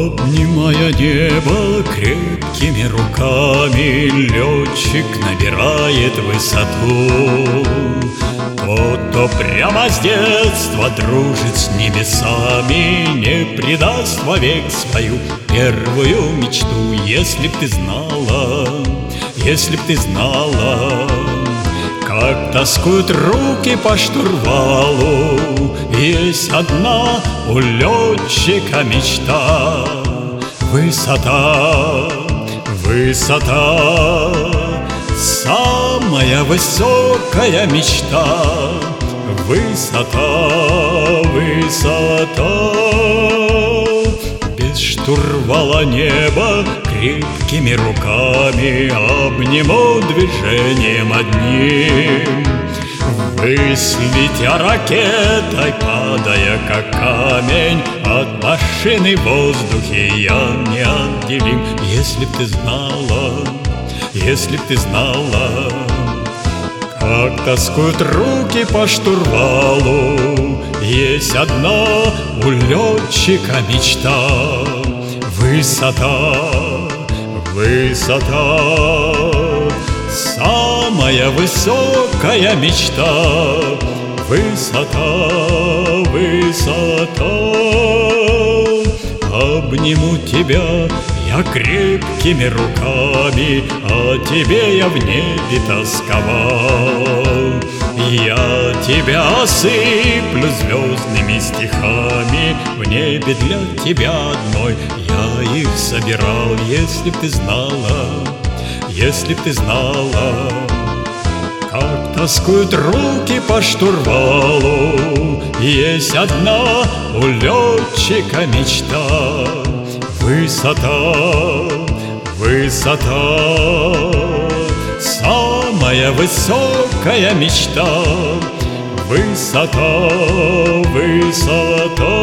Обнимая небо крепкими руками, летчик набирает высоту. Тот, кто прямо с детства дружит с небесами, не предаст вовек свою первую мечту. Если б ты знала, если б ты знала, как тоскуют руки по штурвалу. Есть одна у летчика мечта — высота, высота. Самая высокая мечта — высота, высота. Без штурвала небо крепкими руками обниму движением одним. Ввысь летя ракетой, падая как камень, от машины в воздухе я неотделим. Если б ты знала, если б ты знала, как тоскуют руки по штурвалу. Есть одна у летчика мечта — высота, высота. Самая высокая мечта — высота, высота. Обниму тебя я крепкими руками, о тебе я в небе тосковал. Я тебя осыплю звездными стихами, в небе для тебя одной я их собирал. Если б ты знала, если б ты знала, как тоскуют руки по штурвалу. Есть одна у летчика мечта — высота, высота. Самая высокая мечта — высота, высота.